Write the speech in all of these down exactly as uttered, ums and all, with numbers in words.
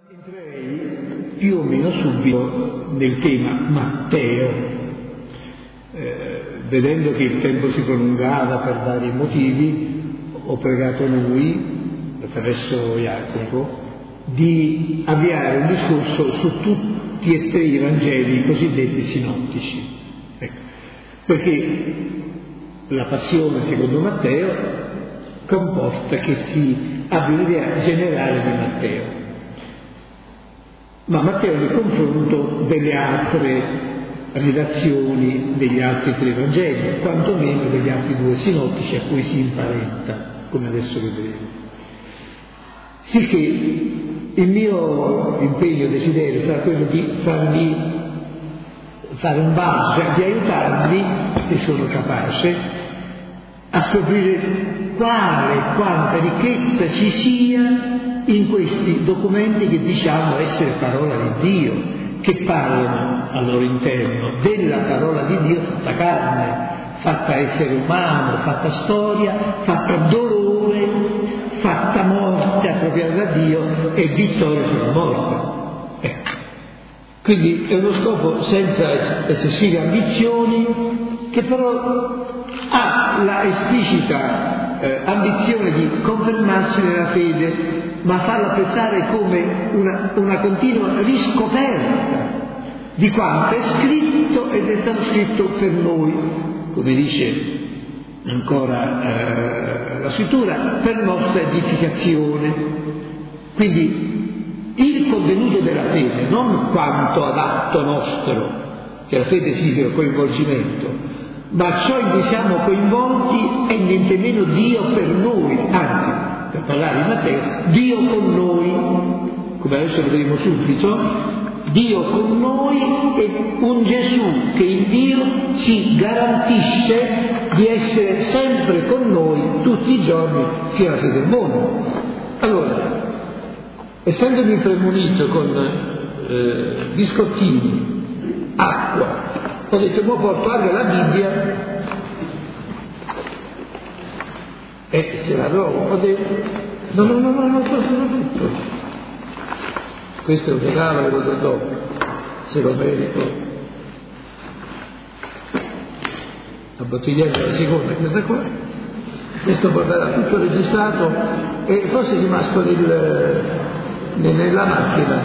Entrerei più o meno subito nel tema Matteo, eh, vedendo che il tempo si prolungava per vari motivi, ho pregato lui, attraverso Jacopo, di avviare un discorso su tutti e tre i Vangeli cosiddetti sinottici, ecco, perché la passione secondo Matteo comporta che si abbia un'idea generale di Matteo. Ma Matteo nel confronto delle altre redazioni degli altri tre Vangeli, quantomeno degli altri due sinottici a cui si imparenta, come adesso vedremo. Sì che il mio impegno e desiderio sarà quello di farvi fare un balzo, di aiutarvi, se sono capace, a scoprire quale, quanta ricchezza ci sia in questi documenti che diciamo essere parola di Dio, che parlano al loro interno della parola di Dio fatta carne, fatta essere umano, fatta storia, fatta dolore, fatta morte appropriata da Dio e vittoria sulla morte. Ecco. Quindi è uno scopo senza eccessive ambizioni, che però ha la esplicita eh, ambizione di confermarsi nella fede, ma farla pensare come una, una continua riscoperta di quanto è scritto ed è stato scritto per noi, come dice ancora eh, la scrittura, per nostra edificazione. Quindi il contenuto della fede, non quanto adatto nostro, che la fede significa coinvolgimento, ma ciò in cui siamo coinvolti è niente meno Dio per noi, anzi, per parlare di Matteo, Dio con noi, come adesso vedremo subito, Dio con noi e un Gesù che in Dio ci garantisce di essere sempre con noi tutti i giorni fino alla fine del mondo. Allora, essendomi premunito con eh, biscottini, acqua, ho detto, mo porto anche la Bibbia e se la trovo, ho detto, no, no, no, no, non posso tutto. Questo è un regalo che lo do dopo, se lo merito. La bottiglietta della seconda, questa qua. Questo porterà tutto registrato e forse è rimasto nel, nella macchina.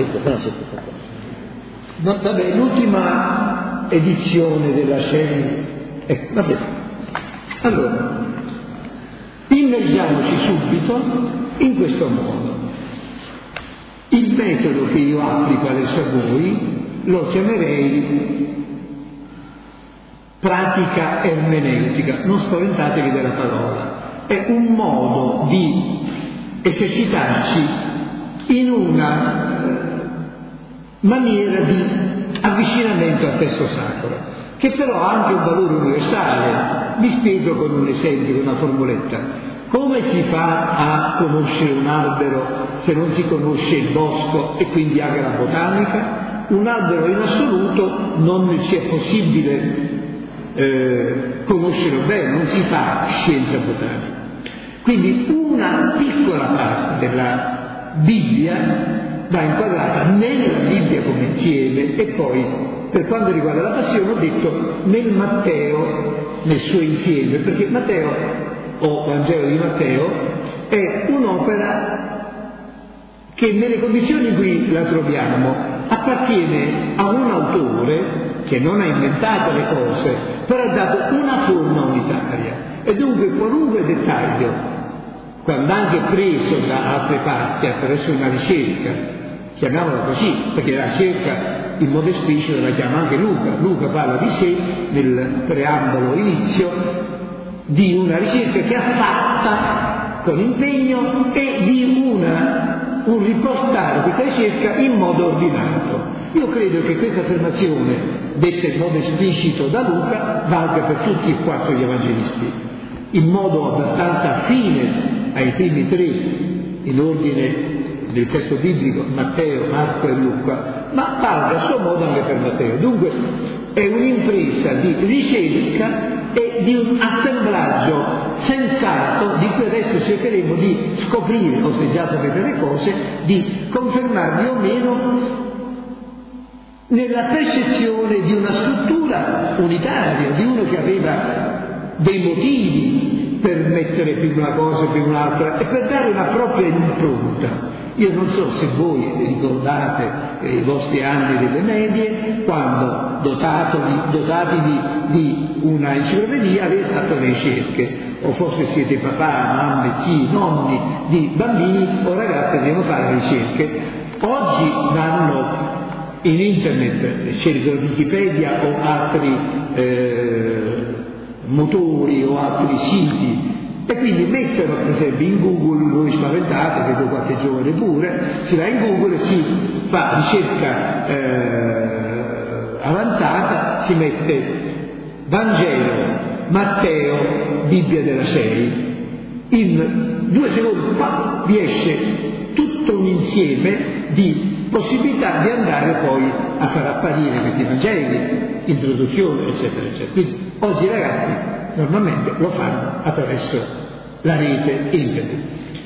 No, vabbè, l'ultima edizione della scena. Ecco, vabbè. Allora, immergiamoci subito in questo modo. Il metodo che io applico adesso a voi lo chiamerei pratica ermeneutica, non spaventatevi della parola, è un modo di esercitarci in una maniera di avvicinamento al testo sacro, che però ha anche un valore universale. Vi spiego con un esempio, con una formuletta. Come si fa a conoscere un albero se non si conosce il bosco e quindi anche la botanica? Un albero in assoluto non ci è possibile eh, conoscerlo bene, non si fa scienza botanica. Quindi una piccola parte della Bibbia va inquadrata nella Bibbia come insieme e poi, per quanto riguarda la passione, ho detto nel Matteo, nel suo insieme, perché Matteo, o Vangelo di Matteo, è un'opera che nelle condizioni in cui la troviamo appartiene a un autore che non ha inventato le cose, però ha dato una forma unitaria, e dunque qualunque dettaglio, quando anche preso da altre parti attraverso una ricerca, chiamiamola così, perché la ricerca in modo esplicito la chiama anche Luca. Luca parla di sé nel preambolo inizio di una ricerca che ha fatta con impegno e di una, un riportare questa ricerca in modo ordinato. Io credo che questa affermazione, detta in modo esplicito da Luca, valga per tutti e quattro gli evangelisti, in modo abbastanza affine ai primi tre, in ordine del testo biblico, Matteo, Marco e Luca, ma valga a suo modo anche per Matteo. Dunque è un'impresa di ricerca e di un assemblaggio sensato di cui adesso cercheremo di scoprire, o se già sapete le cose, di confermarvi o meno nella percezione di una struttura unitaria, di uno che aveva dei motivi per mettere prima una cosa e prima un'altra e per dare una propria impronta. Io non so se voi ricordate eh, i vostri anni delle medie, quando dotatevi, dotatevi di una enciclopedia avete fatto le ricerche, o forse siete papà, mamme, zii, nonni di bambini o ragazzi che devono fare ricerche. Oggi vanno in internet, cercano Wikipedia o altri eh, motori o altri siti, e quindi mettono per esempio in Google, voi spaventate, vedo qualche giovane pure, si va in Google e si fa ricerca eh, avanzata, si mette Vangelo, Matteo, Bibbia della Sei, in due secondi pa, vi esce tutto un insieme di possibilità di andare poi a far apparire questi Vangeli, introduzione, eccetera, eccetera. Quindi oggi ragazzi normalmente lo fanno attraverso la rete internet.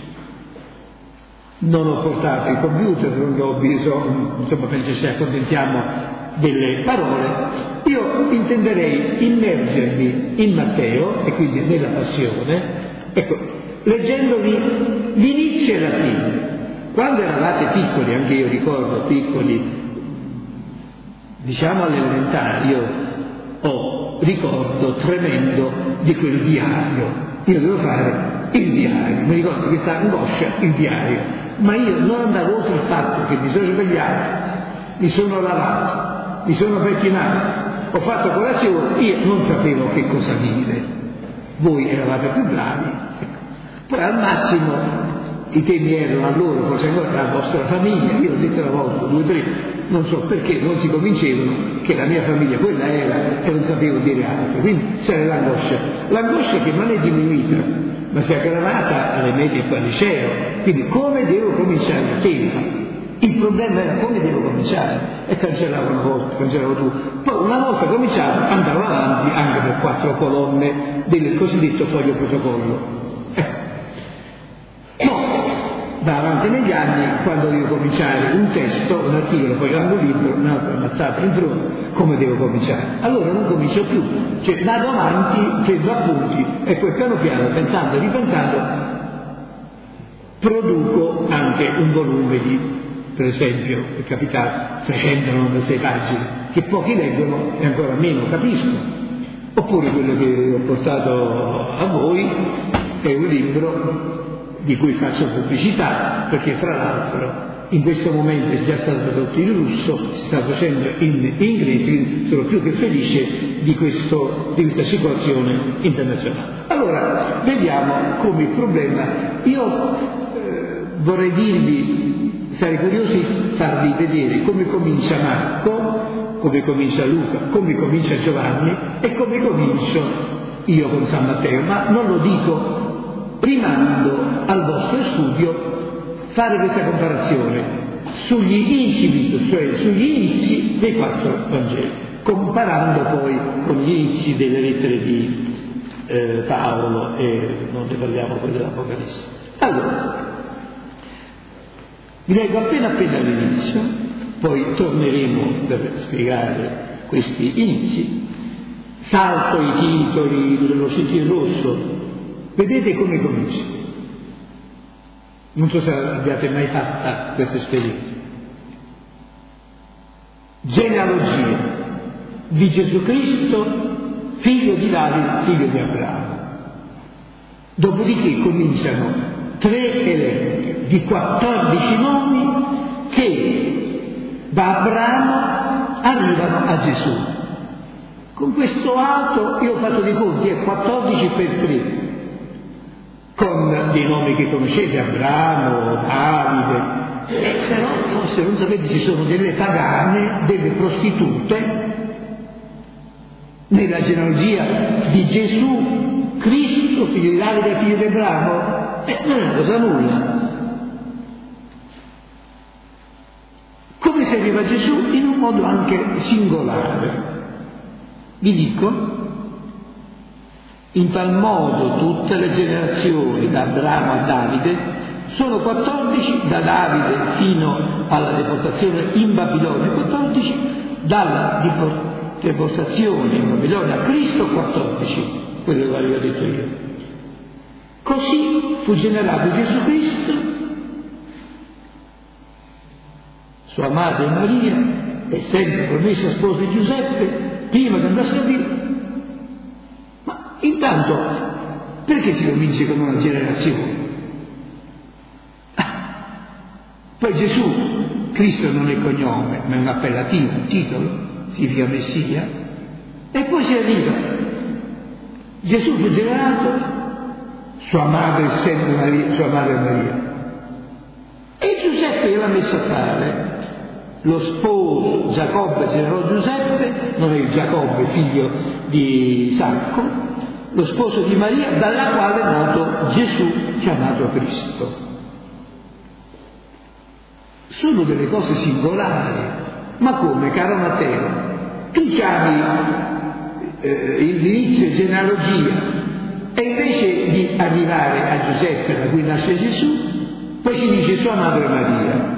Non ho portato il computer, non ho bisogno, insomma, penso ci accontentiamo delle parole. Io intenderei immergermi in Matteo e quindi nella passione, ecco, leggendovi l'inizio e la fine. Quando eravate piccoli, anche io ricordo piccoli, diciamo all'elementare, io ho ricordo tremendo di quel diario. Io devo fare il diario, mi ricordo questa angoscia, il diario, ma io non andavo oltre il fatto che mi sono svegliato, mi sono lavato, mi sono pettinato, ho fatto colazione, io non sapevo che cosa dire, voi eravate più bravi, poi al massimo i temi erano a loro, forse ancora la vostra famiglia, io ho detto una volta, due o tre, non so perché non si convincevano che la mia famiglia quella era e non sapevo dire altro, quindi c'era l'angoscia, l'angoscia che non è diminuita, ma si è aggravata alle medie e al liceo, quindi come devo cominciare il tema? Il problema era come devo cominciare, e cancellavo una volta, cancellavo due, poi una volta cominciato andavo avanti anche per quattro colonne del cosiddetto foglio protocollo. Va avanti negli anni, quando devo cominciare un testo, un articolo, poi un libro, un'altra ammazzata in fronte, come devo cominciare? Allora non comincio più, cioè vado avanti, prendo appunti e poi piano piano, pensando e ripensando, produco anche un volume di, per esempio, è capitato, trecentonovantasei pagine, che pochi leggono e ancora meno capiscono. Oppure quello che ho portato a voi è un libro di cui faccio pubblicità, perché tra l'altro in questo momento è già stato tradotto in russo, si sta facendo in inglese, quindi sono più che felice di, questo, di questa situazione internazionale. Allora, vediamo come il problema, io eh, vorrei dirvi, sarei curioso di farvi vedere come comincia Marco, come comincia Luca, come comincia Giovanni e come comincio io con San Matteo, ma non lo dico rimando al vostro studio fare questa comparazione sugli incipit, cioè sugli inizi dei quattro Vangeli, comparando poi con gli inizi delle lettere di eh, Paolo e non ne parliamo poi dell'Apocalisse. Allora, vi leggo appena appena all'inizio, poi torneremo per spiegare questi inizi, salto i titoli dello sentiero rosso. Vedete come comincia. Non so se abbiate mai fatta questa esperienza. Genealogia di Gesù Cristo, figlio di Davide, figlio di Abramo. Dopodiché cominciano tre elenchi di quattordici nomi che da Abramo arrivano a Gesù. Con questo atto io ho fatto dei conti, è quattordici per tre. Con dei nomi che conoscete, Abramo, Davide, e però forse non sapete ci sono delle pagane, delle prostitute nella genealogia di Gesù Cristo, figlio di Davide e figlio di Abramo, e non è una cosa nulla. Come si arriva a Gesù? In un modo anche singolare. Vi dico, In tal modo tutte le generazioni da Abramo a Davide sono quattordici, da Davide fino alla deportazione in Babilonia quattordici, dalla deportazione in Babilonia a Cristo quattordici, quello che avevo detto io. Così fu generato Gesù Cristo, sua madre Maria, essendo promessa sposa di Giuseppe, prima che andasse a vivere. Ma intanto, perché si comincia con una generazione? Poi Gesù, Cristo non è cognome, ma è un appellativo, un titolo, significa Messia, e poi si arriva. Gesù fu generato, sua madre essendo Maria, sua madre Maria, e Giuseppe l'ha messo a fare. Lo sposo Giacobbe generò Giuseppe, non è Giacobbe figlio di Isacco, lo sposo di Maria, dalla quale è nato Gesù, chiamato Cristo. Sono delle cose singolari, ma come, caro Matteo? Tu chiami eh, l'inizio genealogia e invece di arrivare a Giuseppe, da cui nasce Gesù, poi si dice sua madre Maria.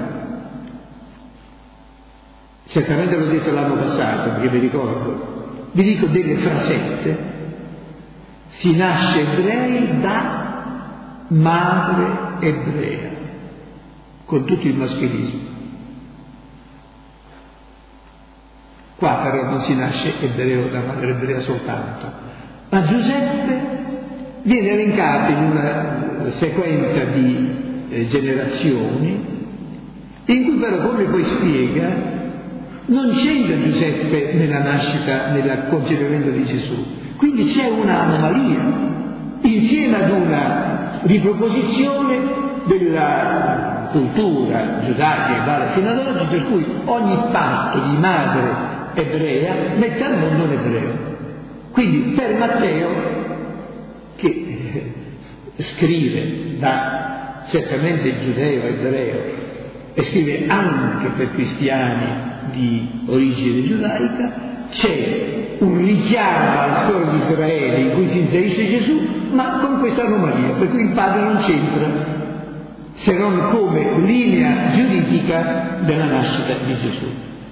Certamente l'ho detto l'anno passato, perché vi ricordo. Vi dico delle frasette. Si nasce ebrei da madre ebrea, con tutto il maschilismo. Qua però non si nasce ebreo da madre ebrea soltanto, ma Giuseppe viene elencato in una sequenza di eh, generazioni, in cui però, come poi spiega, non c'entra Giuseppe nella nascita, nel concepimento di Gesù. Quindi c'è un'anomalia, insieme ad una riproposizione della cultura giudaica che vale fino ad oggi, per cui ogni patto di madre ebrea mette al mondo un ebreo. Quindi per Matteo, che scrive da certamente giudeo ebreo e scrive anche per cristiani di origine giudaica, c'è un richiamo alla storia di Israele in cui si inserisce Gesù, ma con questa anomalia, per cui il padre non c'entra, se non come linea giuridica della nascita di Gesù.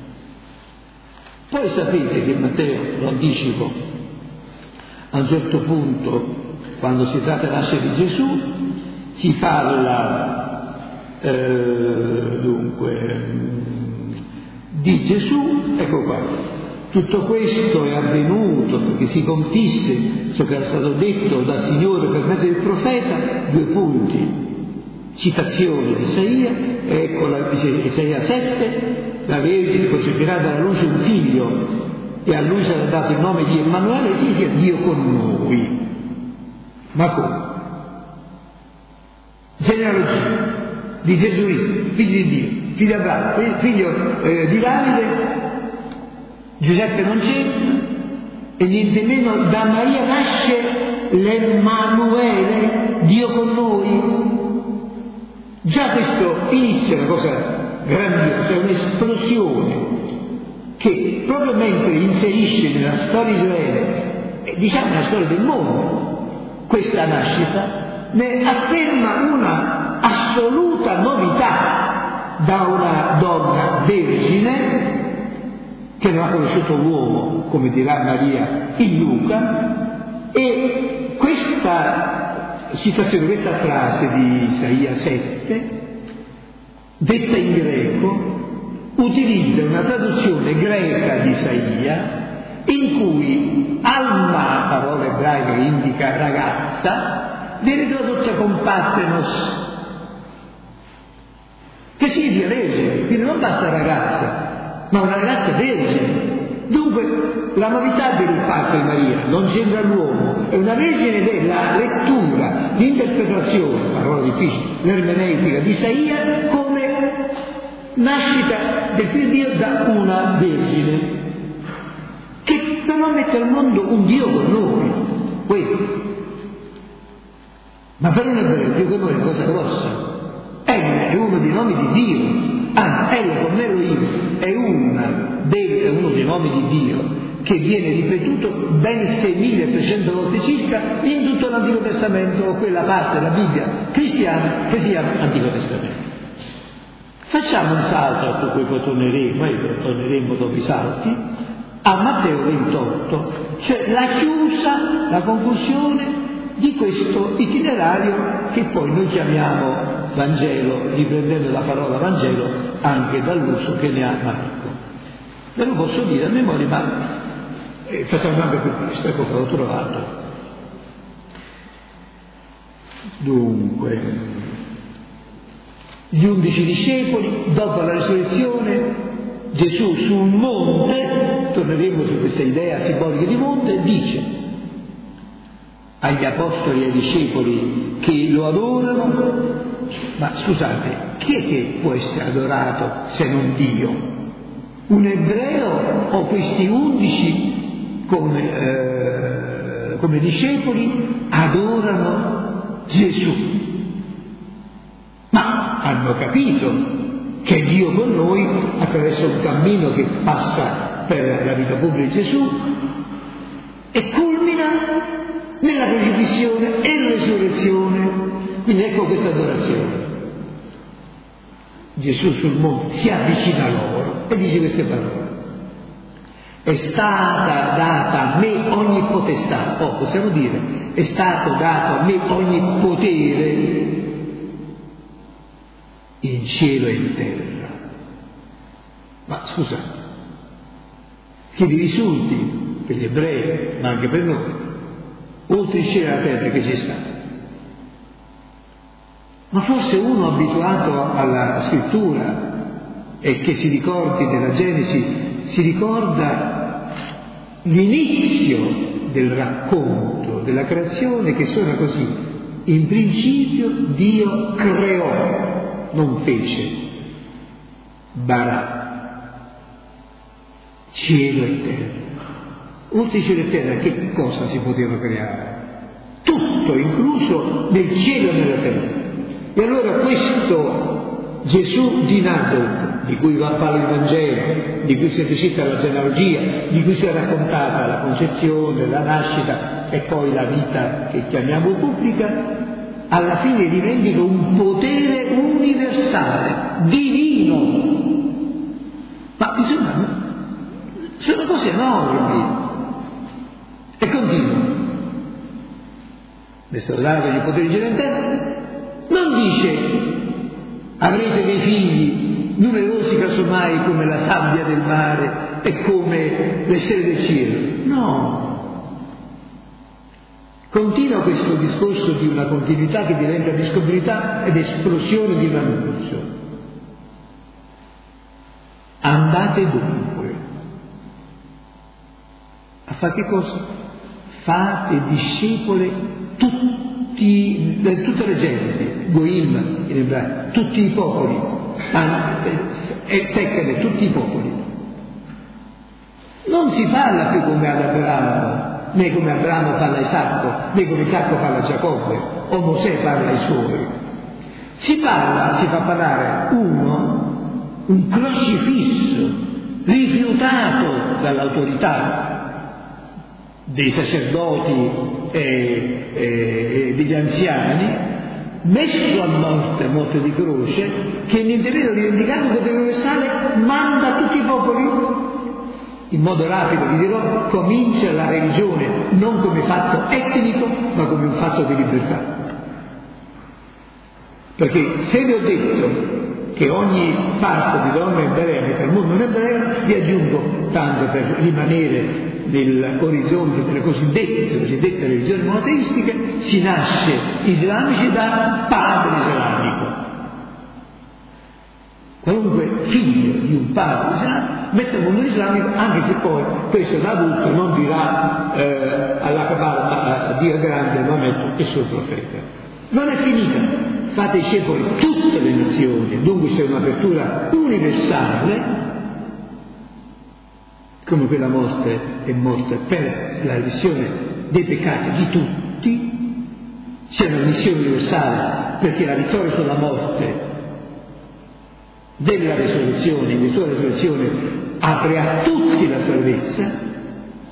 Poi sapete che Matteo, lo anticipo, a un certo punto, quando si tratta della nascita di Gesù, si parla eh, dunque di Gesù, ecco qua, tutto questo è avvenuto perché si compisse ciò che era stato detto dal Signore per mezzo del profeta, due punti, citazione di Isaia, ecco la, Isaia sette, la Vergine concepirà dalla luce un figlio e a lui sarà dato il nome di Emanuele, significa Dio con noi. Ma come? Genealogia di Gesù Cristo, figlio di Dio, figlio di Abramo, figlio eh, di Davide, Giuseppe non c'entra, e niente meno da Maria nasce l'Emanuele, Dio con noi. Già questo inizia una cosa grandiosa, è un'esplosione che proprio mentre inserisce nella storia di Israele, eh, diciamo nella storia del mondo, questa nascita, ne afferma una assoluta novità da una donna vergine che non ha conosciuto uomo, come dirà Maria in Luca, e questa citazione, questa frase di Isaia sette, detta in greco, utilizza una traduzione greca di Isaia in cui alma, parola ebraica che indica ragazza, viene tradotta con patenos, che significa vergine, quindi non basta ragazza, ma una ragazza vergine. Dunque la novità del parto di Maria non c'entra l'uomo, è una vergine della lettura, l'interpretazione, parola difficile, l'ermeneutica di Isaia come nascita del figlio di Dio da una vergine, che però mette al mondo un Dio con noi, questo. Ma per un ebreo Dio con noi è una cosa grossa. Ella è uno dei nomi di Dio, anzi, ella con Elohim è, una dei, è uno dei nomi di Dio che viene ripetuto ben seimilatrecento volte circa in tutto l'Antico Testamento, o quella parte della Bibbia cristiana che si chiama Antico Testamento. Facciamo un salto su cui poi torneremo, e torneremo dopo i salti, a Matteo ventotto, cioè la chiusa, la conclusione di questo itinerario che poi noi chiamiamo Vangelo, riprendendo la parola Vangelo anche dall'uso che ne ha Marco. Ve lo posso dire a memoria, ma eh, facciamo anche per questo, ecco che l'ho trovato. Dunque, gli undici discepoli, dopo la risurrezione, Gesù su un monte, torneremo su questa idea simbolica di monte, dice agli apostoli e ai discepoli che lo adorano: ma scusate, chi è che può essere adorato se non Dio? Un ebreo o questi undici come, eh, come discepoli adorano Gesù? Ma hanno capito che è Dio con noi attraverso un cammino che passa per la vita pubblica di Gesù e culmina nella crocifissione e la resurrezione. Quindi ecco questa adorazione. Gesù sul monte si avvicina a loro e dice queste parole: è stata data a me ogni potestà, o possiamo dire è stato dato a me ogni potere in cielo e in terra. Ma scusate, che vi risulti per gli ebrei, ma anche per noi, oltre il cielo e la terra che c'è stato? Ma forse uno abituato alla scrittura e che si ricordi della Genesi, si ricorda l'inizio del racconto della creazione, che suona così: in principio Dio creò, non fece, barà, cielo e terra. Oltre cielo e terra che cosa si poteva creare? Tutto, incluso nel cielo e nella terra. E allora questo Gesù di Nazareth, di cui va a parlare il Vangelo, di cui si recita la genealogia, di cui si è raccontata la concezione, la nascita e poi la vita che chiamiamo pubblica, alla fine rivendica un potere universale, divino. Ma insomma, sono cose enormi. E continua: mi sono dato il potere di cielo e terra. Non dice avrete dei figli numerosi casomai come la sabbia del mare e come le stelle del cielo. No. Continua questo discorso di una continuità che diventa discontinuità ed esplosione di un annuncio. Andate dunque a fare che cosa? Fate discepole tutti, tutte le genti, Goim in ebraico, tutti i popoli, e Teccade, tutti i popoli. Non si parla più come ad Abramo, né come Abramo parla a Isacco, né come Isacco parla a Giacobbe, o Mosè parla ai suoi. Si parla, si fa parlare uno, un crocifisso, rifiutato dall'autorità dei sacerdoti e, e, e degli anziani, messo a morte, a morte di croce, che niente meno rivendicato il potere universale, manda a tutti i popoli. In modo rapido vi dirò, comincia la religione non come fatto etnico, ma come un fatto di libertà. Perché se vi ho detto che ogni parto di donna ebrea mette al mondo un ebreo, vi aggiungo, tanto per rimanere nell'orizzonte delle cosiddette, cosiddette religioni monoteistiche, si nasce islamici da padre islamico. Qualunque figlio di un padre islamico mette al mondo islamico, anche se poi questo da adulto non dirà eh, alla Kabbalah, a Dio grande, Maometto e suo profeta. Non è finita, fate discepoli tutte le nazioni, dunque c'è un'apertura universale. Come quella morte è morte per la remissione dei peccati di tutti, c'è una missione universale, perché la vittoria sulla morte della resurrezione, in virtù della resurrezione, apre a tutti la salvezza,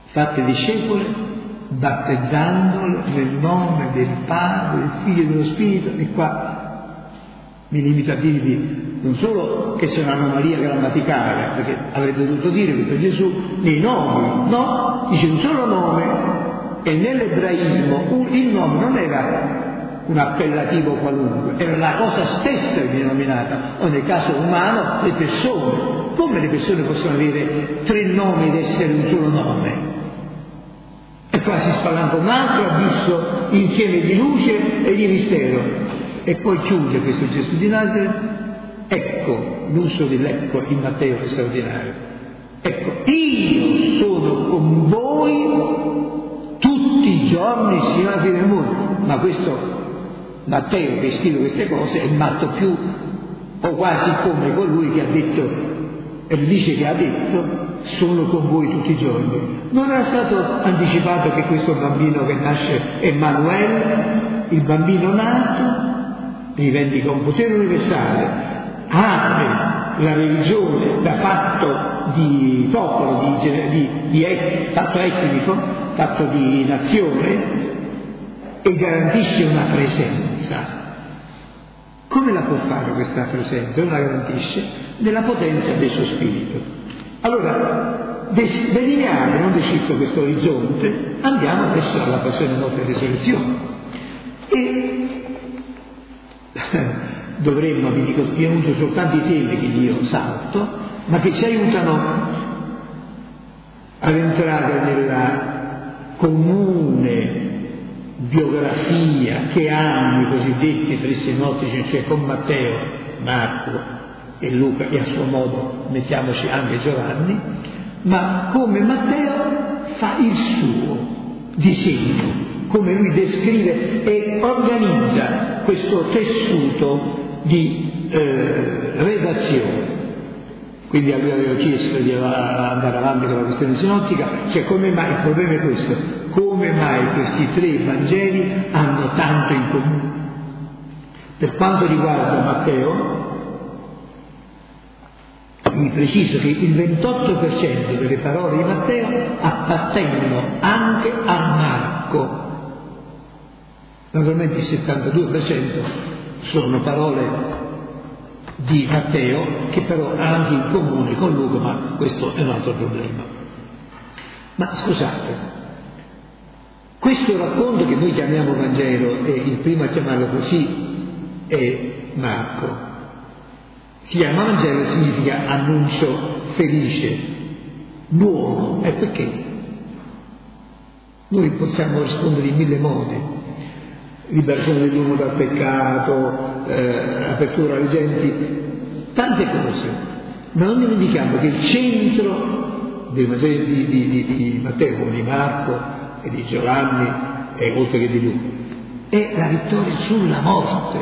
fate discepoli, battezzandole nel nome del Padre, del Figlio e dello Spirito. E qua mi limito a dirvi non solo che c'è un'anomalia grammaticale, perché avrebbe dovuto dire questo Gesù nei nomi, no? Dice un solo nome, e nell'ebraismo il nome non era un appellativo qualunque, era la cosa stessa denominata, o nel caso umano le persone. Come le persone possono avere tre nomi ed essere un solo nome? E qua si spalanca un altro abisso insieme di luce e di mistero. E poi chiude questo Gesù di Nazareth. Ecco l'uso dell'ecco in Matteo è straordinario. Ecco, io sono con voi tutti i giorni sino alla fine del mondo. Ma questo Matteo che scrive queste cose è matto più o quasi come colui che ha detto, e dice che ha detto, sono con voi tutti i giorni. Non era stato anticipato che questo bambino che nasce Emanuele, il bambino nato, rivendica un potere universale, apre la religione da fatto di popolo, di, di, di et, fatto etnico, fatto di nazione, e garantisce una presenza. Come la può fare questa presenza? Non la garantisce nella potenza del suo spirito. Allora, delineiamo, non decifro questo orizzonte, andiamo adesso alla passione, morte e risurrezione. E dovremmo, vi dico, vi annuncio soltanto i temi che io salto, ma che ci aiutano ad entrare nella comune biografia che hanno i cosiddetti tre sinottici, cioè con Matteo, Marco e Luca, e a suo modo mettiamoci anche Giovanni, ma come Matteo fa il suo disegno, come lui descrive e organizza questo tessuto di eh, redazione. Quindi lui aveva chiesto di andare avanti con la questione sinottica, cioè come mai, il problema è questo, come mai questi tre Vangeli hanno tanto in comune. Per quanto riguarda Matteo, vi preciso che il ventotto per cento delle parole di Matteo appartengono anche a Marco. Naturalmente il settantadue per cento sono parole di Matteo, che però ha anche in comune con Luca, ma questo è un altro problema. Ma scusate, questo racconto che noi chiamiamo Vangelo, e il primo a chiamarlo così è Marco, si chiama Vangelo, significa annuncio felice, buono. E perché? Noi possiamo rispondere in mille modi: liberazione dell'uomo dal peccato, eh, apertura alle genti, tante cose, ma non dimentichiamo che il centro dei Vangeli di, di, di, di Matteo, di Marco e di Giovanni, e oltre che di Luca, è la vittoria sulla morte.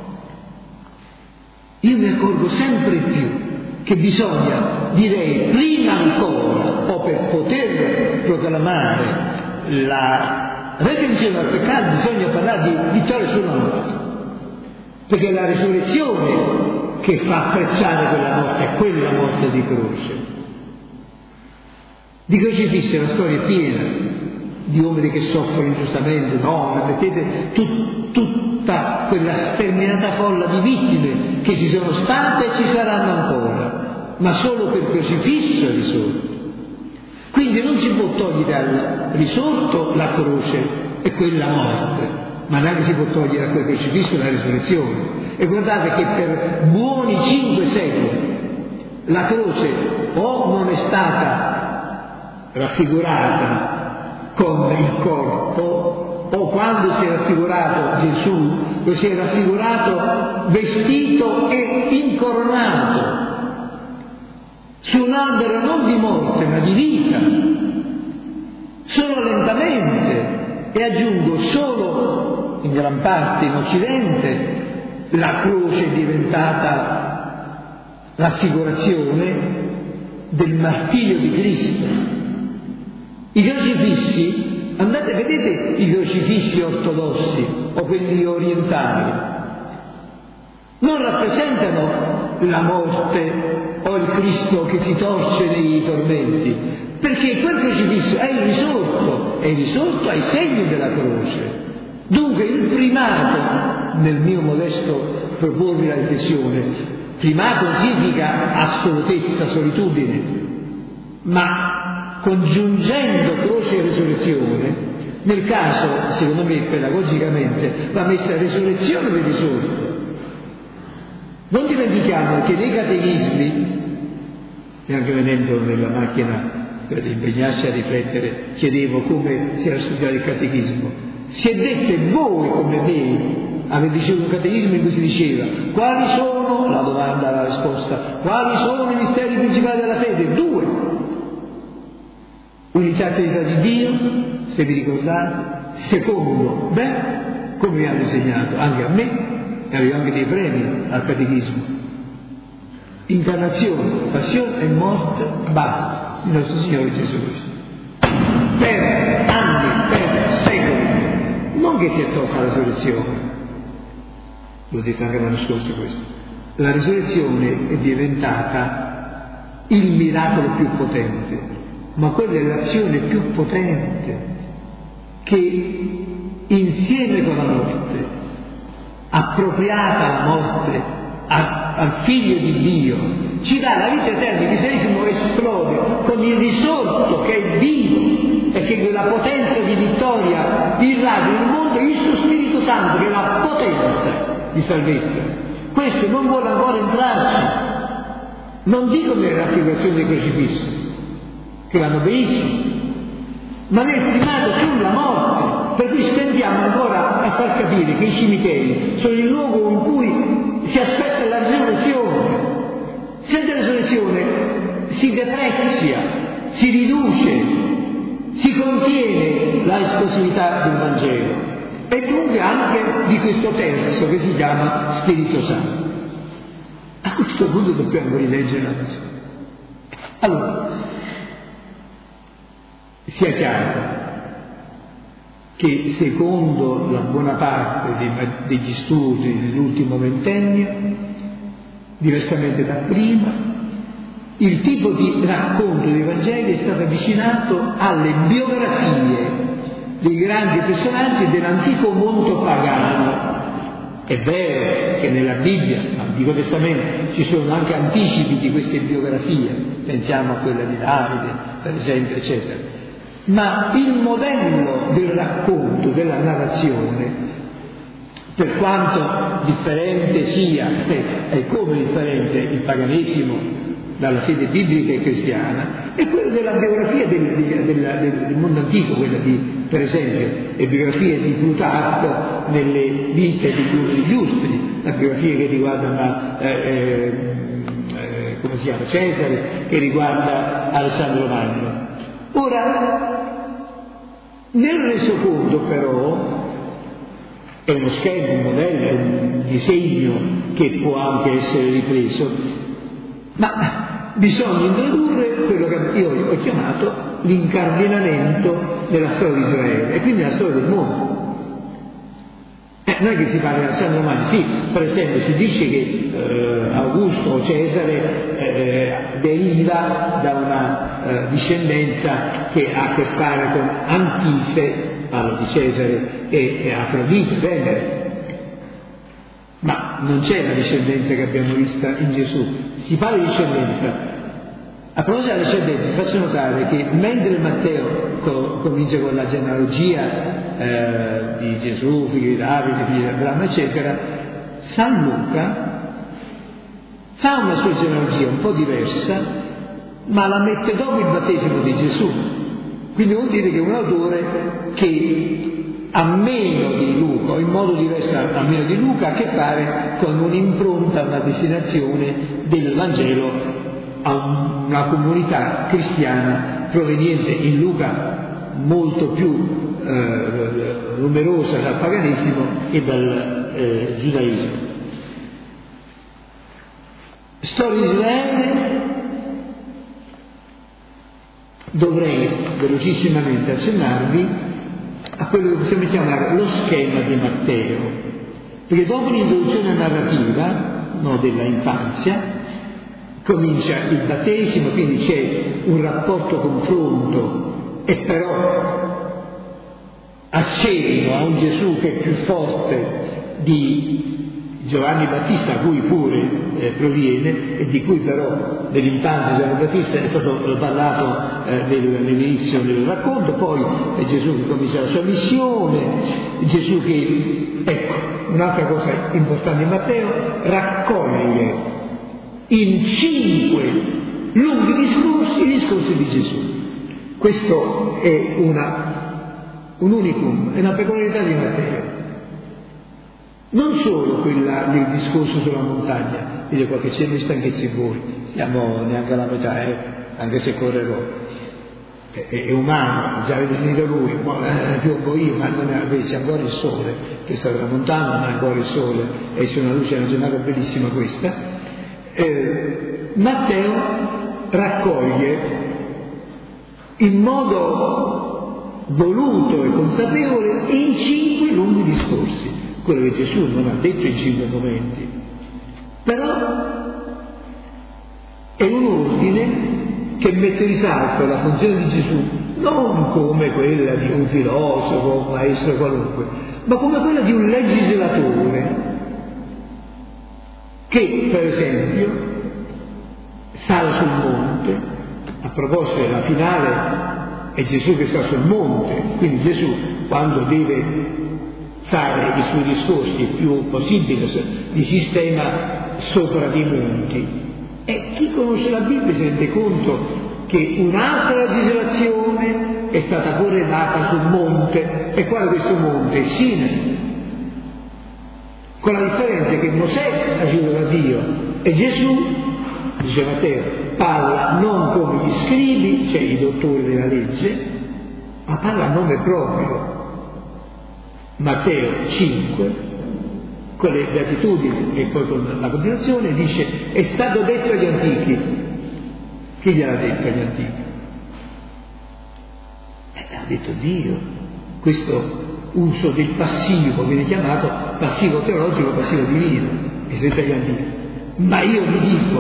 Io mi accorgo sempre più che bisogna, direi prima ancora, o per poter proclamare la redenzione dal peccato, bisogna parlare di vittoria sulla morte, perché è la risurrezione che fa apprezzare quella morte, quella morte di croce. Di crocifissi la storia è piena, di uomini che soffrono ingiustamente, no, mettete tut, tutta quella sterminata folla di vittime che ci sono state e ci saranno ancora, ma solo per crocifisso è risorto. Quindi non si può togliere dal risorto la croce e quella morte, ma neanche si può togliere a quel crocifisso la risurrezione. E guardate che per buoni cinque secoli la croce o non è stata raffigurata con il corpo, o quando si è raffigurato Gesù, lo si è raffigurato vestito e incoronato su un albero non di morte ma di vita, solo lentamente. E aggiungo, solo in gran parte in Occidente la croce è diventata raffigurazione del martirio di Cristo. I crocifissi, andate, vedete i crocifissi ortodossi o quelli orientali, non rappresentano la morte o il Cristo che si torce nei tormenti, perché quel crocifisso è il risorto, è il risorto ai segni della croce. Dunque il primato, nel mio modesto proporvi la riflessione, primato significa assolutezza, solitudine, ma congiungendo croce e risurrezione, nel caso, secondo me, pedagogicamente, va messa la risurrezione del risorto. Non dimentichiamo che nei catechismi, e anche venendo nella macchina per impegnarsi a riflettere, chiedevo come si era studiato il catechismo. Si è detto, voi come me avete ricevuto un catechismo in cui si diceva quali sono, la domanda, la risposta, quali sono i misteri principali della fede? Due: unità e Trinità di Dio, se vi ricordate. Secondo, beh, come mi hanno insegnato anche a me, e avevo anche dei premi al catechismo: incarnazione, passione e morte, basta, il nostro Signore Gesù Cristo. Per anni, per secoli, non che si è tolta la risurrezione, l'ho detto anche l'anno scorso questo, la risurrezione è diventata il miracolo più potente, ma quella è l'azione più potente che insieme con la morte, appropriata alla morte, a, al Figlio di Dio, ci dà la vita eterna. Il cristianesimo esplode con il risorto che è vivo e che quella potenza di vittoria irradia nel mondo, il suo Spirito Santo, che è la potenza di salvezza. Questo non vuole ancora entrarci, non dico nelle raffigurazioni del crocifisso, che vanno benissimo, ma nel primato sulla morte. Per cui stendiamo ancora a far capire che i cimiteri sono il luogo in cui si aspetta la risurrezione. Senza risurrezione si deprezia, si riduce, si contiene la esplosività del Vangelo e dunque anche di questo terzo che si chiama Spirito Santo. A questo punto dobbiamo rileggere la canzone. Allora, sia chiaro che secondo la buona parte dei, degli studi dell'ultimo ventennio, diversamente da prima, il tipo di racconto dei Vangeli è stato avvicinato alle biografie dei grandi personaggi dell'antico mondo pagano. È vero che nella Bibbia, nell'Antico Testamento, ci sono anche anticipi di queste biografie, pensiamo a quella di Davide, per esempio, eccetera. Ma il modello del racconto, della narrazione, per quanto differente sia, e come differente il paganesimo dalla fede biblica e cristiana, è quello della biografia del, del, del, del mondo antico, quella di, per esempio, le biografie di Plutarco nelle vite di tutti gli giusti, la biografia che riguarda la, eh, eh, come si chiama, Cesare, che riguarda Alessandro Magno. Ora, nel resoconto però, è uno schema, un modello, un disegno che può anche essere ripreso, ma bisogna introdurre quello che io ho chiamato l'incardinamento della storia di Israele e quindi la storia del mondo. Eh, non è che si parla di Alessandro Magno, sì, per esempio si dice che eh, Augusto o Cesare eh, deriva da una eh, discendenza che ha a che fare con Anchise, parlo di Cesare, e, e Afrodite, Venere. Ma non c'è la discendenza che abbiamo vista in Gesù. Si parla di discendenza. A proposito della discendenza, faccio notare che mentre Matteo co- comincia con la genealogia eh, di Gesù, figlio di Davide, figlio di Abramo, eccetera, San Luca fa una sua genealogia un po' diversa, ma la mette dopo il battesimo di Gesù. Quindi vuol dire che è un autore che a meno di Luca, o in modo diverso a meno di Luca, ha a che fare con un'impronta, una destinazione del Vangelo a una comunità cristiana proveniente in Luca molto più eh, numerosa dal paganesimo e dal eh, giudaismo. Storia di Israele, dovrei velocissimamente accennarvi a quello che possiamo chiamare lo schema di Matteo, perché dopo l'introduzione narrativa, no, della infanzia, comincia il battesimo, quindi c'è un rapporto confronto, e però accenno a un Gesù che è più forte di Giovanni Battista, a cui pure eh, proviene, e di cui però nell'infanzia di Giovanni Battista è stato parlato eh, nel, nell'inizio del racconto. Poi è Gesù che comincia la sua missione, Gesù che, ecco, un'altra cosa importante in Matteo, raccoglie in cinque lunghi discorsi i discorsi di Gesù. Questo è una, un unicum, è una peculiarità di Matteo. Non solo quella del discorso sulla montagna, dire qualche cenno di stanchezza in voi, siamo neanche alla metà, eh, anche se correrò. È, è, è umano, già avete sentito lui, eh, piombo io, ma non è, c'è ancora il sole, che sta tramontando, ma ancora il sole, e c'è una luce, è una giornata bellissima questa. Eh, Matteo raccoglie in modo voluto e consapevole in cinque lunghi discorsi quello che Gesù non ha detto in cinque momenti, però è un ordine che mette in risalto la funzione di Gesù non come quella di un filosofo, un maestro qualunque, ma come quella di un legislatore che, per esempio, sale sul monte. A proposito della finale, è Gesù che sta sul monte, quindi Gesù, quando deve fare i suoi discorsi il più possibile di sistema sopra dei monti, e chi conosce la Bibbia si rende conto che un'altra legislazione è stata pure data sul monte. E qual è questo monte? Il Sinai, con la differenza che Mosè agiva da Dio e Gesù, dice Matteo, parla non come gli scribi, cioè i dottori della legge, ma parla a nome proprio. Matteo cinque, con le beatitudini e poi con la continuazione, dice: è stato detto agli antichi. Chi gliel'ha detto agli antichi? Eh, l'ha detto Dio. Questo uso del passivo viene chiamato passivo teologico, passivo divino, è detto agli antichi. Ma io vi dico,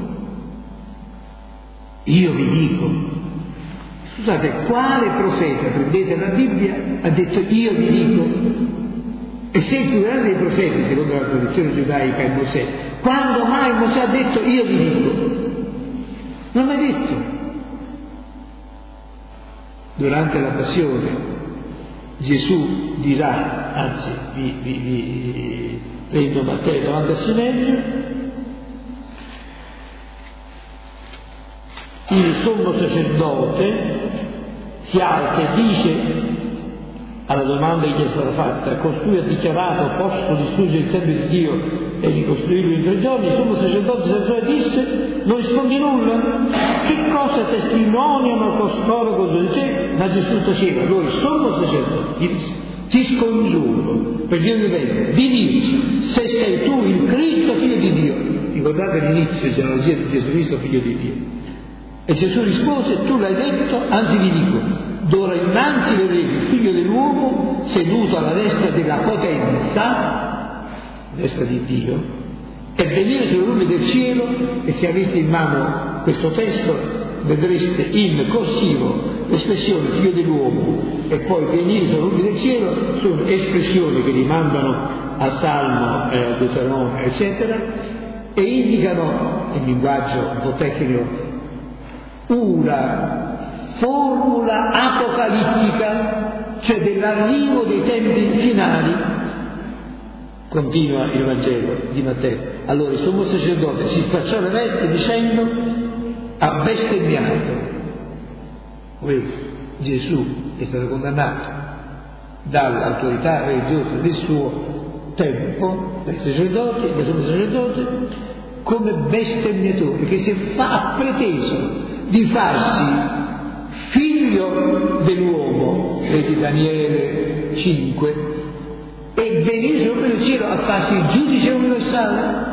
io vi dico, scusate, quale profeta, prendete la Bibbia, ha detto io vi dico? E se il più grande dei profeti, secondo la tradizione giudaica, è Mosè, quando mai Mosè ha detto io vi dico? Non l'ha mai detto. Durante la passione Gesù dirà, anzi vi, vi, vi prendo Matteo davanti a Sinedrio, il sommo sacerdote si alza e dice alla domanda che gli è stata fatta: costui ha dichiarato posso distruggere il tempio di Dio e ricostruirlo in tre giorni? Il sommo sacerdote si alzò e disse: non rispondi nulla? Che cosa testimoniano costoro contro di te? Ma Gesù taceva. Allora il sommo sacerdote gli disse: ti scongiuro per Dio vivente di dirci se sei tu il Cristo, figlio di Dio. Ricordate l'inizio della genealogia di Gesù Cristo, figlio di Dio. E Gesù rispose: tu l'hai detto, anzi vi dico, d'ora innanzi vedrete il figlio dell'uomo seduto alla destra della potenza, destra di Dio, e venire sulle nuvole del cielo. E se aveste in mano questo testo vedreste in corsivo l'espressione figlio dell'uomo e poi venire sulle nuvole del cielo, sono espressioni che rimandano al Salmo, eh, al Deuteronomio, eccetera, e indicano, in linguaggio un po' tecnico, una formula apocalittica, cioè dell'arrivo dei tempi finali. Continua il Vangelo di Matteo. Allora il sommo sacerdote si stracciò le vesti dicendo: ha bestemmiato. Poi Gesù è stato condannato dall'autorità religiosa del suo tempo, dai sacerdoti, dal sommo sacerdote, come bestemmiatore, che si fa preteso di farsi figlio dell'uomo, vedi Daniele cinque, e venire sopra il cielo a farsi il giudice universale.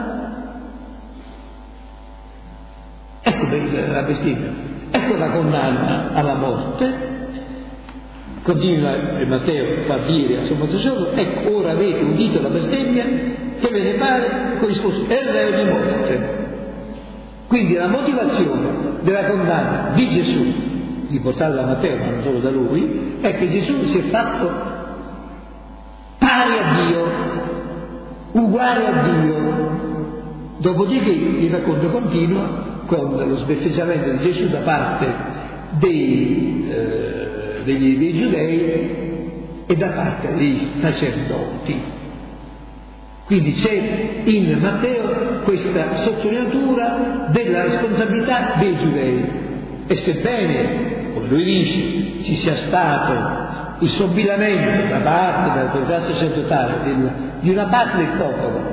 Ecco la bestemmia, ecco la condanna alla morte. Continua Matteo fa dire al sommo sacerdote: ecco, ora avete udito la bestemmia, che ve ne pare? Con risposto: è il re di morte. Quindi la motivazione della condanna di Gesù, riportata da Matteo, ma non solo da lui, è che Gesù si è fatto pari a Dio, uguale a Dio. Dopodiché il racconto continua con lo sbeffeggiamento di Gesù da parte dei, eh, degli, dei giudei e da parte dei sacerdoti. Quindi c'è in Matteo questa sottolineatura della responsabilità dei giudei. E sebbene, come lui dice, ci sia stato il sobbilamento da parte dell'autorità sacerdotale del, di una parte del popolo,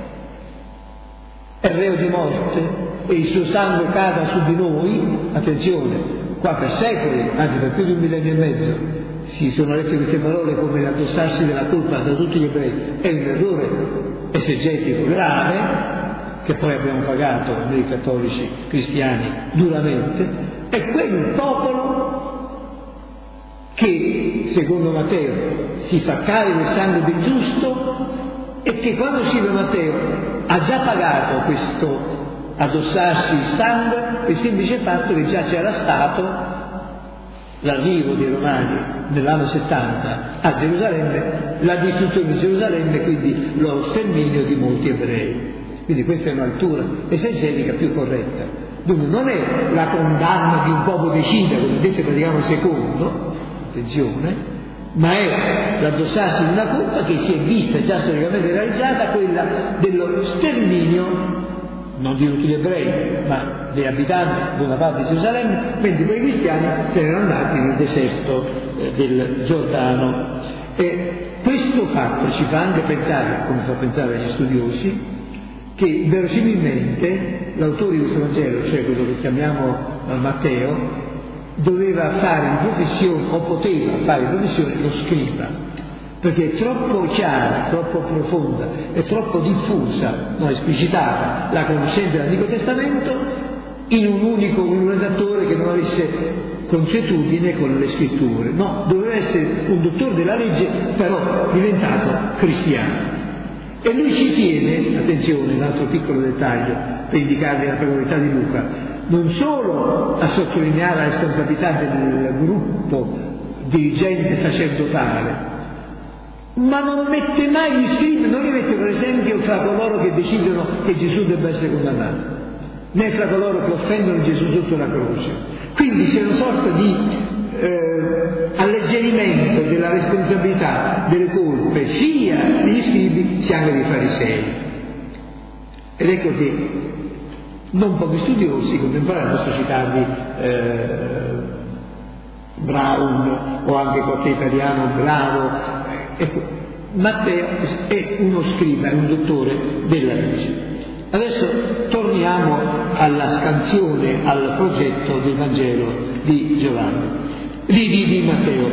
è reo di morte e il suo sangue cada su di noi, attenzione, qua per secoli, anzi per più di un millennio e mezzo, si sono lette queste parole come l'addossarsi della colpa da tutti gli ebrei, è un errore esegetico grave, che poi abbiamo pagato noi cattolici cristiani duramente, è quel popolo che, secondo Matteo, si fa carico del sangue del giusto e che quando scrive Matteo ha già pagato questo addossarsi il sangue per il semplice fatto che già c'era stato l'arrivo dei Romani nell'anno settanta a Gerusalemme, la distruzione di Gerusalemme, quindi lo sterminio di molti ebrei. Quindi questa è un'altura esegetica più corretta. Dunque non è la condanna di un popolo decida, come invece predichiamo secondo, attenzione, ma è l'addossarsi di una colpa che si è vista già storicamente realizzata, quella dello sterminio non di tutti gli ebrei, ma degli abitanti di una parte di Gerusalemme, mentre quei cristiani se ne erano andati nel deserto eh, del Giordano. E questo fatto ci fa anche pensare, come fa pensare agli studiosi, che verosimilmente l'autore di questo Vangelo, cioè quello che chiamiamo eh, Matteo, doveva fare in professione, o poteva fare in professione, lo scriba, perché è troppo chiara, troppo profonda, è troppo diffusa, non esplicitata, la conoscenza dell'Antico Testamento in un unico, in un redattore che non avesse consuetudine con le scritture. No, doveva essere un dottore della legge, però diventato cristiano. E lui ci tiene, attenzione, un altro piccolo dettaglio per indicarvi la peculiarità di Luca, non solo a sottolineare la responsabilità del gruppo dirigente sacerdotale, ma non mette mai gli scribi, non li mette per esempio fra coloro che decidono che Gesù debba essere condannato, né fra coloro che offendono Gesù sotto la croce. Quindi c'è una sorta di eh, alleggerimento della responsabilità delle colpe sia degli scribi sia anche dei farisei. Ed ecco che non pochi studiosi contemporanei, posso citarvi eh, Brown o anche qualche italiano bravo. Ecco, Matteo è uno scriba, è un dottore della legge. Adesso torniamo alla scansione, al progetto del Vangelo di Giovanni, di, di, di Matteo.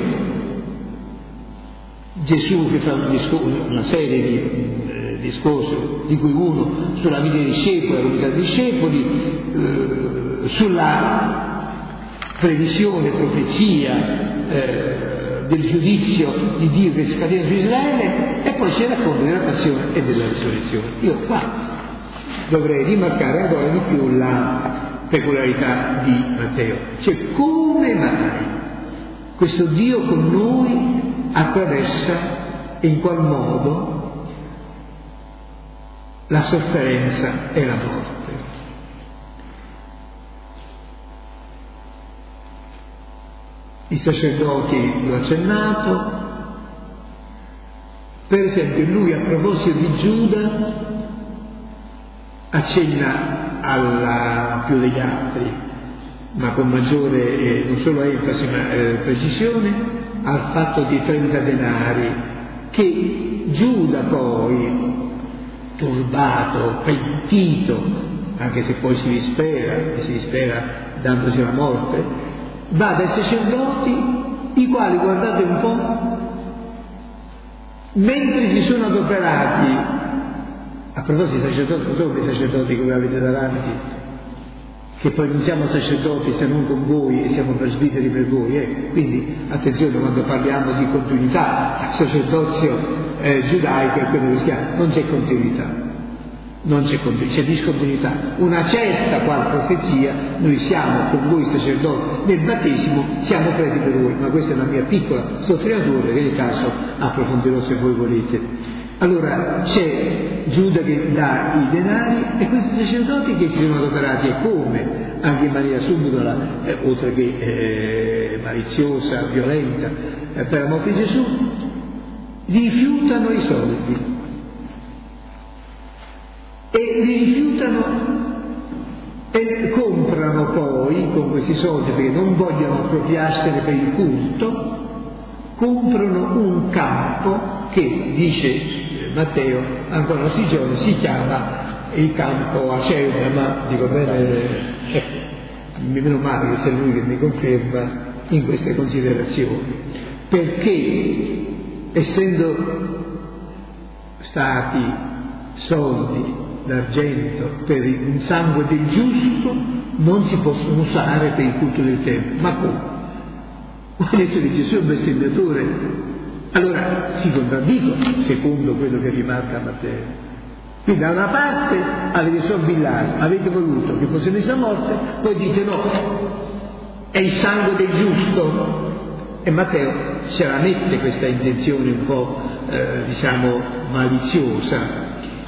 Gesù che fa un discorso, una serie di eh, discorsi, di cui uno sulla vita dei discepoli, la vita dei discepoli, eh, sulla previsione, profezia, eh, del giudizio di Dio che scatena su Israele, e poi ci racconta della passione e della risurrezione. Io qua dovrei rimarcare ancora di più la peculiarità di Matteo, cioè come mai questo Dio con noi attraversa in qual modo la sofferenza e la morte. I sacerdoti lo hanno accennato, per esempio lui a proposito di Giuda accenna alla più degli altri, ma con maggiore eh, non solo enfasi ma eh, precisione, al fatto di trenta denari, che Giuda poi, turbato, pentito, anche se poi si dispera, e si dispera dandosi la morte, va dai sacerdoti, i quali, guardate un po', mentre si sono adoperati, a proposito dei sacerdoti, non sono dei sacerdoti che voi avete davanti, che poi non siamo sacerdoti se non con voi e siamo presbiteri per voi, eh? Quindi attenzione quando parliamo di continuità, sacerdozio eh, giudaico e quello cristiano, non c'è continuità. non c'è, c'è discontinuità. Una certa qual profezia, noi siamo con voi sacerdoti nel battesimo, siamo preti per voi, ma questa è una mia piccola sottolineatura che nel caso approfondirò se voi volete. Allora c'è Giuda che dà i denari e questi sacerdoti che si sono adoperati e come, anche in maniera subdola, eh, oltre che eh, maliziosa, violenta, eh, per la morte di Gesù, rifiutano i soldi. E li rifiutano e comprano poi con questi soldi, perché non vogliono appropriarsene per il culto, comprano un campo che, dice Matteo, ancora ai nostri giorni si chiama il campo Acerba, ma dico bene, eh, meno male che sia lui che mi conferma in queste considerazioni, perché essendo stati soldi d'argento per il sangue del giusto non si possono usare per il culto del tempio. Ma come? Ho detto che Gesù è un bestemmiatore, allora si contraddicono secondo quello che rimarca Matteo. Quindi da una parte avete sorbillato, avete voluto che fosse messa a morte, poi dite no, è il sangue del giusto, e Matteo ce la mette questa intenzione un po' eh, diciamo maliziosa.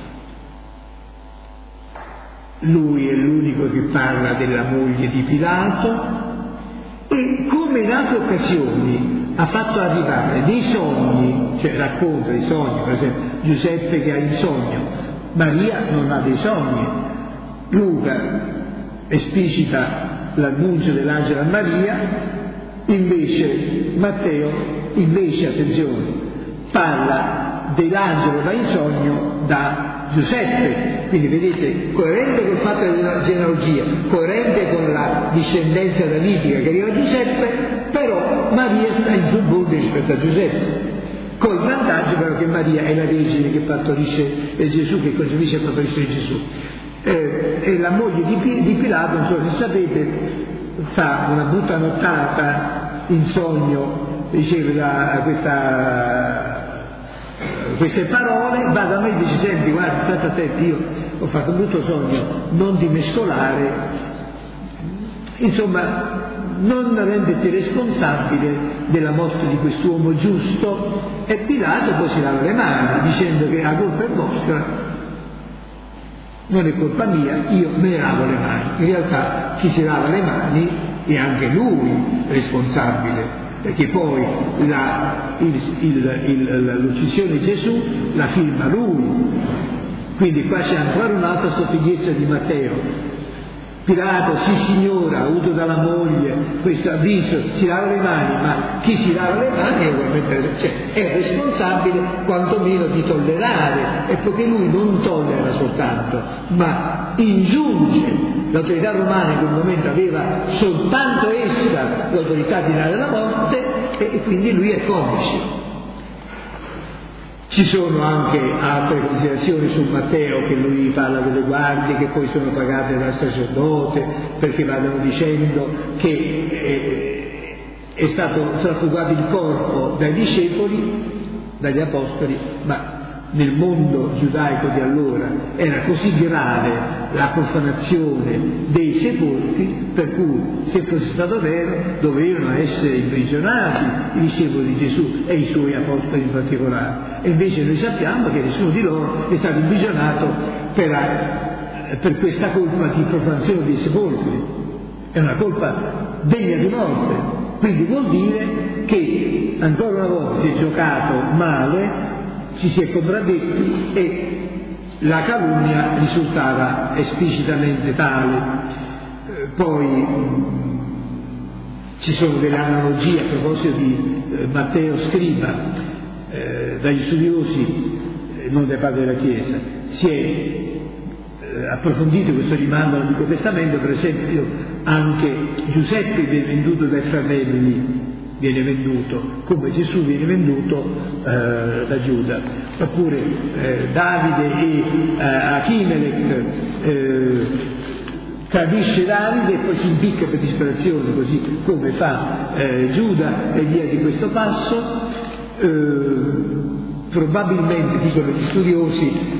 Lui è l'unico che parla della moglie di Pilato e, come in altre occasioni, ha fatto arrivare dei sogni, cioè racconta dei sogni, per esempio Giuseppe che ha il sogno, Maria non ha dei sogni. Luca esplicita l'annuncio dell'angelo a Maria, invece Matteo, invece, attenzione, parla dell'angelo da in sogno da Giuseppe, quindi vedete, coerente col fatto della genealogia, coerente con la discendenza davidica che arriva a Giuseppe, però Maria sta in subordine rispetto a Giuseppe, con il vantaggio però che Maria è la Vergine che partorisce e Gesù, che concepisce e partorisce Gesù. Eh, e la moglie di, di Pilato, non so se sapete, fa una brutta nottata in sogno, riceve la, questa queste parole, va da me e dice: senti, guarda, state attenti, io ho fatto un brutto sogno, non ti mescolare, insomma non renditi responsabile della morte di quest'uomo giusto. E Pilato poi si lava le mani dicendo che la colpa è vostra, non è colpa mia, io me ne lavo le mani. In realtà chi si lava le mani è anche lui responsabile, perché poi la, il, il, il, l'uccisione di Gesù la firma lui. Quindi qua c'è ancora un'altra sottigliezza di Matteo. Pilato, sì signora, ha avuto dalla moglie questo avviso, si lava le mani, ma chi si lava le mani è, ugualmente, cioè, è responsabile quantomeno di tollerare, e poiché lui non tollera soltanto, ma ingiunge. L'autorità romana in quel momento aveva soltanto essa l'autorità di dare la morte, e quindi lui è coniuge. Ci sono anche altre considerazioni su Matteo, che lui parla delle guardie che poi sono pagate dal sacerdote perché vadano dicendo che è stato trafugado il corpo dai discepoli, dagli apostoli, ma nel mondo giudaico di allora era così grave la profanazione dei sepolcri, per cui se fosse stato vero dovevano essere imprigionati i discepoli di Gesù e i suoi apostoli in particolare, e invece noi sappiamo che nessuno di loro è stato imprigionato per, per questa colpa di profanazione dei sepolcri. È una colpa degna di morte, quindi vuol dire che ancora una volta si è giocato male, ci si è contraddetti e la calunnia risultava esplicitamente tale. Eh, poi mh, ci sono delle analogie a proposito di eh, Matteo scriba, eh, dagli studiosi, eh, non dai padri della Chiesa, si è eh, approfondito questo rimando all'Antico Testamento. Per esempio anche Giuseppe viene venduto dai fratelli, viene venduto come Gesù viene venduto eh, da Giuda, oppure eh, Davide e eh, Achimelech eh, tradisce Davide e poi si impicca per disperazione, così come fa eh, Giuda, e via di questo passo. Eh, probabilmente, dicono gli studiosi,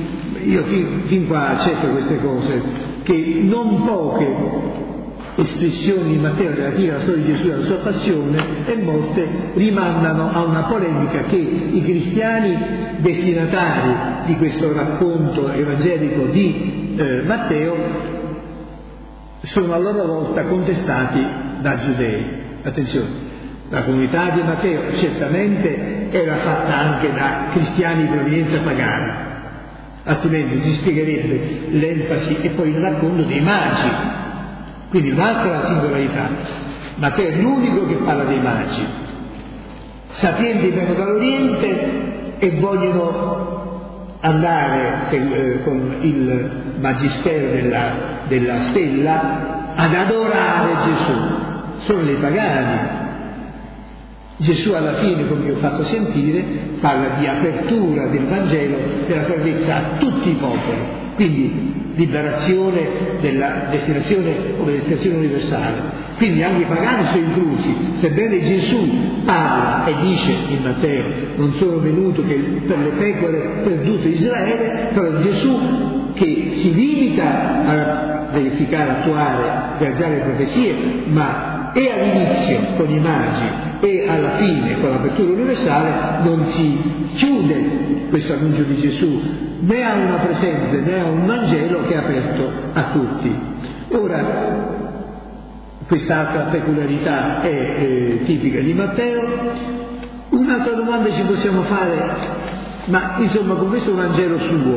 io fin, fin qua accetto queste cose, che non poche espressioni di Matteo relative alla storia di Gesù e alla sua passione e morte rimandano a una polemica che i cristiani destinatari di questo racconto evangelico di eh, Matteo sono a loro volta contestati da giudei. Attenzione, la comunità di Matteo certamente era fatta anche da cristiani di provenienza pagana, altrimenti si spiegherebbe l'enfasi e poi il racconto dei magi. Quindi un'altra singolarità. Matteo è l'unico che parla dei magi. Sapienti vengono dall'Oriente e vogliono andare eh, con il magistero della, della stella ad adorare Gesù. Sono dei pagani. Gesù alla fine, come vi ho fatto sentire, parla di apertura del Vangelo, della salvezza a tutti i popoli. Quindi liberazione della destinazione come destinazione universale. Quindi anche i pagani sono inclusi, sebbene Gesù parla e dice in Matteo: non sono venuto che per le pecore perdute di Israele, però Gesù che si limita a verificare, attuare, realizzare le profezie, ma e all'inizio con i magi e alla fine con l'apertura universale non si chiude questo annuncio di Gesù né a una presenza né a un Vangelo che è aperto a tutti. Ora, quest'altra peculiarità è eh, tipica di Matteo. Un'altra domanda ci possiamo fare: ma insomma, con questo Vangelo suo,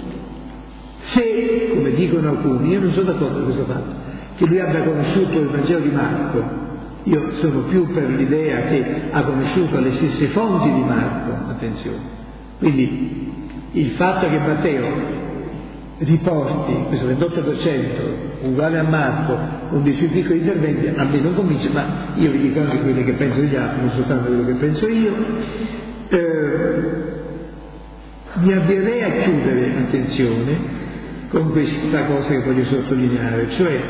se, come dicono alcuni, io non sono d'accordo con questo fatto, che lui abbia conosciuto il Vangelo di Marco, io sono più per l'idea che ha conosciuto le stesse fonti di Marco, attenzione. Quindi il fatto che Matteo riporti questo ventotto per cento uguale a Marco con dei suoi piccoli interventi a me non convince, ma io vi dico anche quello che penso gli altri, non soltanto quello che penso io. Eh, mi avvierei a chiudere, attenzione, con questa cosa che voglio sottolineare, cioè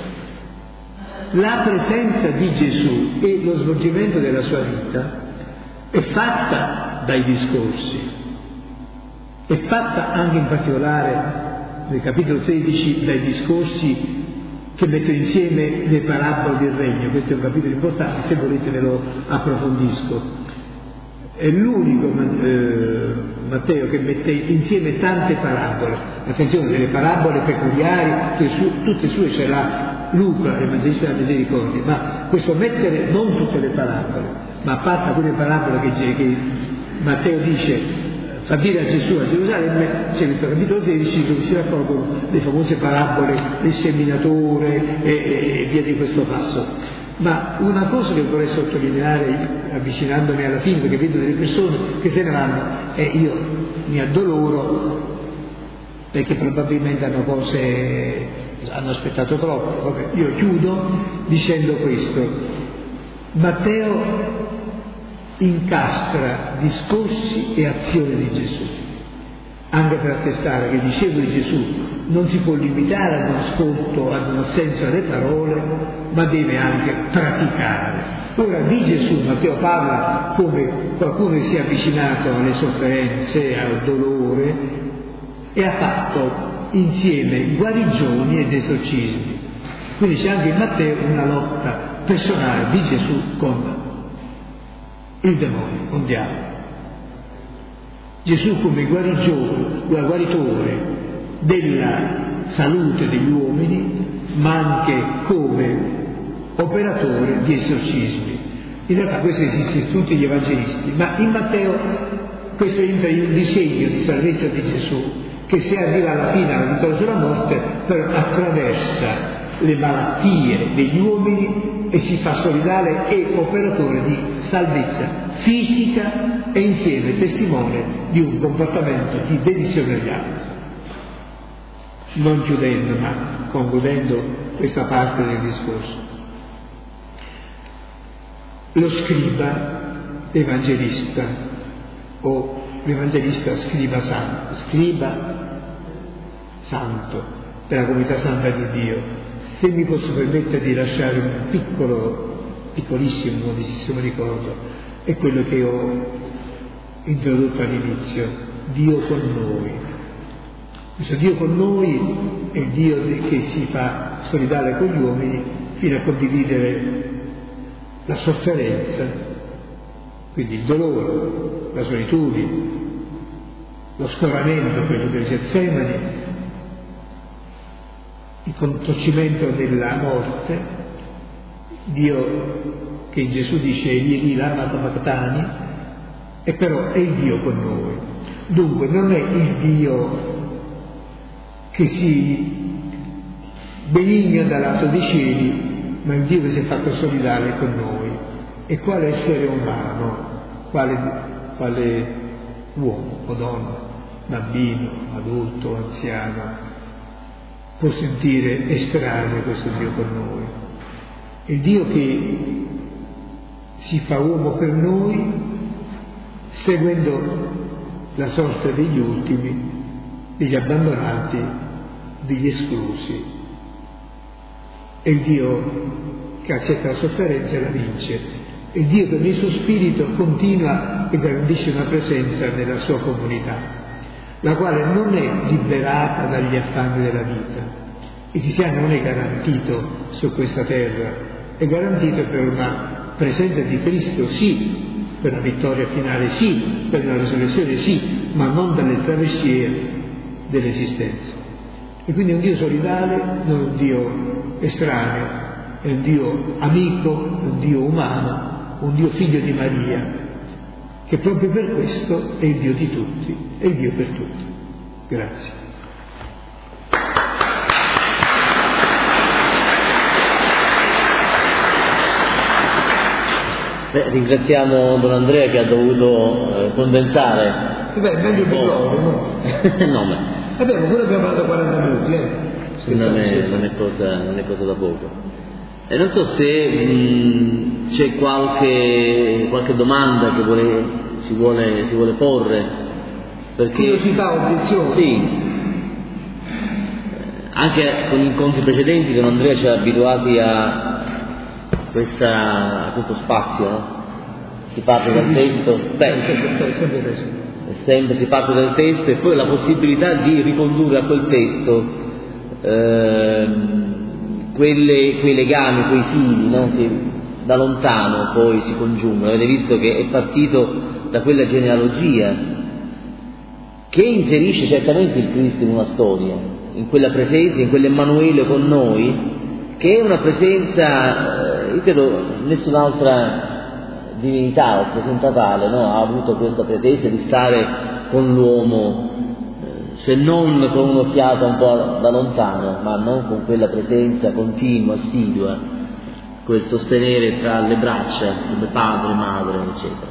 la presenza di Gesù e lo svolgimento della sua vita è fatta dai discorsi, è fatta anche in particolare nel capitolo tredici dai discorsi che mettono insieme le parabole del regno. Questo è un capitolo importante, se volete ve lo approfondisco. È l'unico eh, Matteo che mette insieme tante parabole, attenzione, delle parabole peculiari, che su, tutte sue ce l'ha Luca, l'Evangelista della Misericordia, ma questo mettere non tutte le parabole, ma a parte quelle parabole che, che Matteo dice fa dire a Gesù a Gerusalemme, c'è questo capitolo tredici dove si raccolgono le famose parabole del seminatore e, e via di questo passo. Ma una cosa che vorrei sottolineare avvicinandomi alla fine, perché vedo delle persone che se ne vanno e io mi addoloro perché probabilmente hanno cose, hanno aspettato troppo. Vabbè, io chiudo dicendo questo: Matteo incastra discorsi e azioni di Gesù, anche per attestare che il discepolo di Gesù non si può limitare ad un ascolto, ad un assenso alle parole, ma deve anche praticare. Ora di Gesù Matteo parla come qualcuno che si è avvicinato alle sofferenze, al dolore e ha fatto insieme guarigioni ed esorcismi. Quindi c'è anche in Matteo una lotta personale di Gesù con il demonio, con il diavolo. Gesù come guaritore della salute degli uomini, ma anche come operatore di esorcismi. In realtà questo esiste in tutti gli evangelisti, ma in Matteo questo entra in un disegno di salvezza di Gesù, che se arriva alla fine alla vittoria sulla morte, però attraversa le malattie degli uomini e si fa solidale e operatore di salvezza fisica e insieme testimone di un comportamento di dedizione agli altri. Non chiudendo, ma concludendo questa parte del discorso. Lo scriba evangelista o l'evangelista scriba santo, scriba santo per la comunità santa di Dio. Se mi posso permettere di lasciare un piccolo, piccolissimo, modestissimo ricordo, è quello che ho introdotto all'inizio: Dio con noi. Questo Dio con noi è il Dio che si fa solidale con gli uomini fino a condividere la sofferenza, quindi il dolore, la solitudine, lo scoramento, quello del Getsemani, il contorcimento della morte. Dio che in Gesù dice Eli lama sabachthani, e però è il Dio con noi. Dunque non è il Dio che si benigna dall'alto dei cieli, ma il Dio che si è fatto solidale con noi. E quale essere umano, quale, quale uomo o donna, bambino, adulto, anziano, può sentire estraneo questo Dio con noi? È il Dio che si fa uomo per noi, seguendo la sorte degli ultimi, degli abbandonati, degli esclusi. È il Dio che accetta la sofferenza e la vince. È il Dio che nel suo spirito continua e garantisce una presenza nella sua comunità, la quale non è liberata dagli affanni della vita. Il cristiano non è garantito su questa terra, è garantito per una presenza di Cristo, sì, per una vittoria finale, sì, per una risurrezione, sì, ma non dalle travessie dell'esistenza. E quindi è un Dio solidale, non un Dio estraneo, è un Dio amico, un Dio umano, un Dio figlio di Maria, che proprio per questo è il Dio di tutti, è il Dio per tutti. Grazie. Beh, ringraziamo Don Andrea che ha dovuto eh, condensare. Beh, è meglio per loro, no? No, ma eh beh, ma pure abbiamo parlato quaranta minuti, eh? Non è, non, è cosa, non è cosa da poco. E non so se mh, c'è qualche, qualche domanda che vuole, si, vuole, si vuole porre. Perché, curiosità, obiezioni? Sì. Anche con gli incontri precedenti Don Andrea ci ha abituati a, questa, a questo spazio, no? Si parte dal testo, beh, sempre si parte dal testo e poi la possibilità di ricondurre a quel testo eh, quelle, quei legami, quei fili, no? Che da lontano poi si congiungono. Avete visto che è partito da quella genealogia che inserisce certamente il Cristo in una storia, in quella presenza, in quell'Emmanuele con noi, che è una presenza, io credo nessun'altra divinità o presenza tale, no? Ha avuto questa pretesa di stare con l'uomo, eh, se non con un'occhiata un po' da lontano, ma non con quella presenza continua, assidua, quel sostenere tra le braccia come padre, madre, eccetera.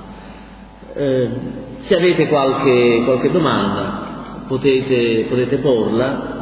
Eh, se avete qualche, qualche domanda potete, potete porla.